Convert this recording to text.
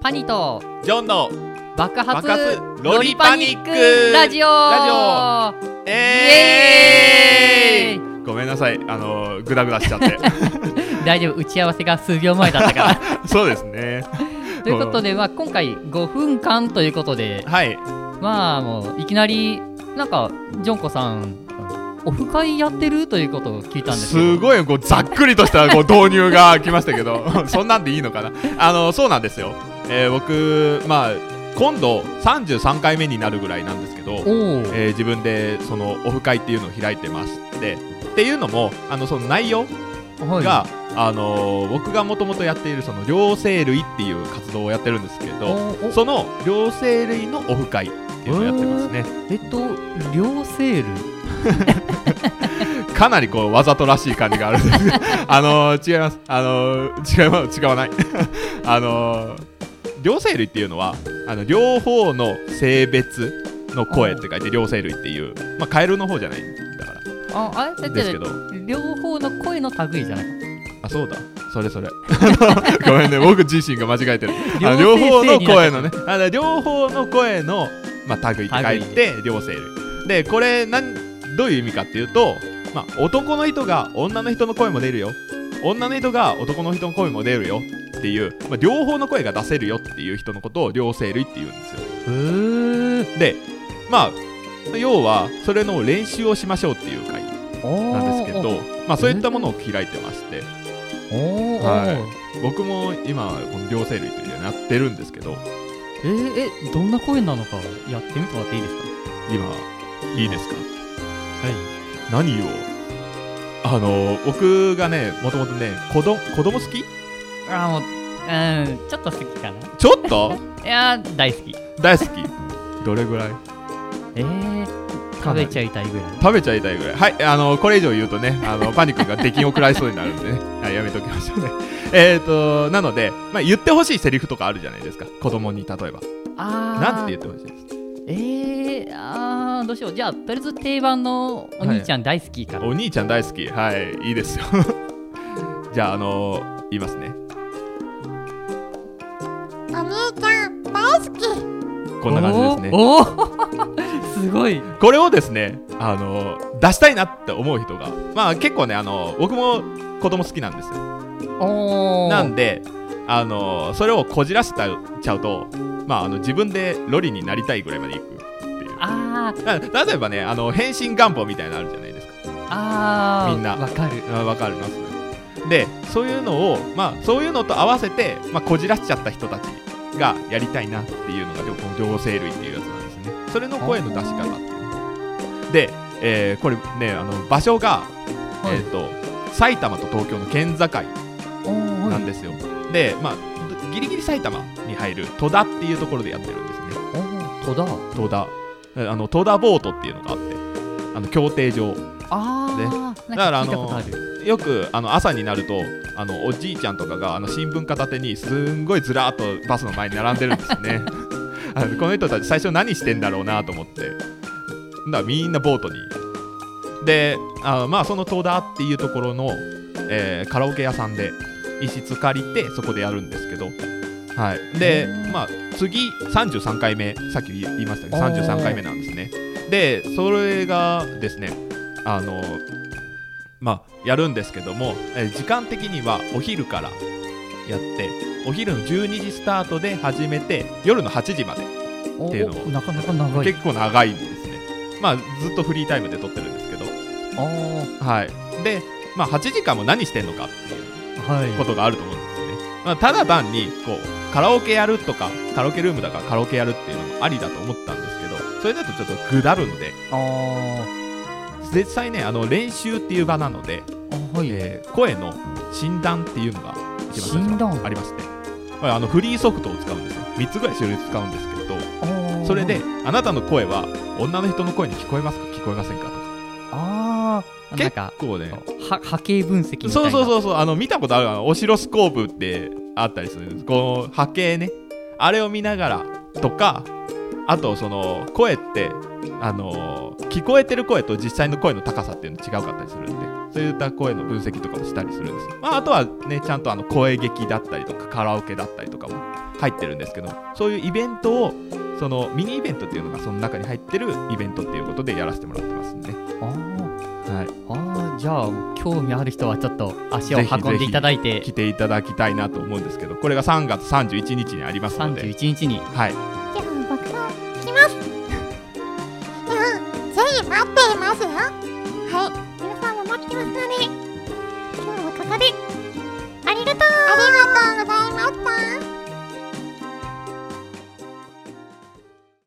ハニーとジョンの爆発ロリパニックラジオごめんなさい、グダグダしちゃって大丈夫、打ち合わせが数秒前だったからそうですねということで、今回5分間ということで、 はい、 もういきなりなんかジョンコさんオフ会やってるということを聞いたんですけど、 すごいざっくりとした導入が来ましたけどそんなんでいいのかな。そうなんですよ、僕今度33回目になるぐらいなんですけど、自分でそのオフ会っていうのを開いてまして、っていうのもその内容が、僕がもともとやっているその両生類っていう活動をやってるんですけど、その両生類のオフ会っていうのをやってますね。 両生類かなりわざとらしい感じがあるんです違います違わない両生類っていうのは両方の性別の声って書いて両生類っていう、カエルの方じゃないんだからですけど、 両方の声の類じゃない。 そうだ、それごめんね、僕自身が間違えてる両方の声のね、両方の声の、類って書いて両生類で、これどういう意味かっていうと、男の人が女の人の声も出るよ、女の人が男の人の声も出るよっていう、両方の声が出せるよっていう人のことを両生類って言うんですよ。で、要はそれの練習をしましょうっていう会なんですけど、そういったものを開いてまして、僕も今この両生類というのをやってるんですけど、 どんな声なのかやってみてもらっていいですか？ 今いいですか？ はい。 何を僕がね、もともとね、子供好き？ もうちょっと好きかな。 ちょっと？ いや大好き。 どれぐらい？ 食べちゃいたいぐらい。 はい、これ以上言うとね、パニックが出禁を食らいそうになるんでねはい、やめときましょうねなので、言ってほしいセリフとかあるじゃないですか、子供に。例えばなんて言ってほしいですか？ どうしよう。じゃあとりあえず定番のお兄ちゃん大好きから、 お兄ちゃん大好き、はい、いいですよじゃあ言いますね。 お兄ちゃん大好き。 こんな感じですね。 すごい。 これをですね、出したいなって思う人が、結構ね、僕も子供好きなんですよ。なんでそれをこじらせちゃうと、自分でロリになりたいぐらいまでいくっていう。例えばね、変身願望みたいなのあるじゃないですか。みんなわかるますで、そういうのをそういうのと合わせて、こじらしちゃった人たちがやりたいなっていうのが両生類っていうやつなんですね。それの声の出し方っていうで、これね、場所が、埼玉と東京の県境なんですよ。で、ギリギリ埼玉に入る戸田っていうところでやってるんですね。 戸田戸田ボートっていうのがあって、競艇場で、だからよく朝になるとおじいちゃんとかが新聞片手にすんごいずらーっとバスの前に並んでるんですねこの人たち最初何してんだろうなと思って、だからみんなボートにで、その戸田っていうところの、カラオケ屋さんで一室借りてそこでやるんですけど、で、次33回目、さっき言いましたけど33回目なんですね。で、それがですね、やるんですけども、時間的にはお昼からやって、お昼の12時スタートで始めて夜の8時までっていうのを、 なかなか長い。 結構長いんですね。ずっとフリータイムで撮ってるんですけど、で、8時間も何してんのかっていうことがあると思うんですね。ただ単にカラオケやるとか、カラオケルームだからカラオケやるっていうのもありだと思ったんですけど、それだとちょっとぐだるんで、実際ね、練習っていう場なので、声の診断っていうのが一番最初ありまして、フリーソフトを使うんですよ。3つぐらい種類使うんですけど、それであなたの声は女の人の声に聞こえますか聞こえませんかとか、結構ね、 波形分析みたいな。 そう見たことあるオシロスコープってあったりするんです。この波形ね、あれを見ながらとか、 あとその声って聞こえてる声と実際の声の高さっていうの違うかったりするんで、そういった声の分析とかもしたりするんですよ。あとはね、ちゃんと声劇だったりとかカラオケだったりとかも入ってるんですけど、そういうイベントをそのミニイベントっていうのがその中に入ってるイベントっていうことでやらせてもらってますんで。 じゃあ興味ある人はちょっと足を運んでいただいて、 ぜひぜひ来ていただきたいなと思うんですけど、これが3月31日にありますので。 31日に、 じゃあ僕も来ます。ぜひ待っていますよ。はい、皆さんも待ってますので、今日はここで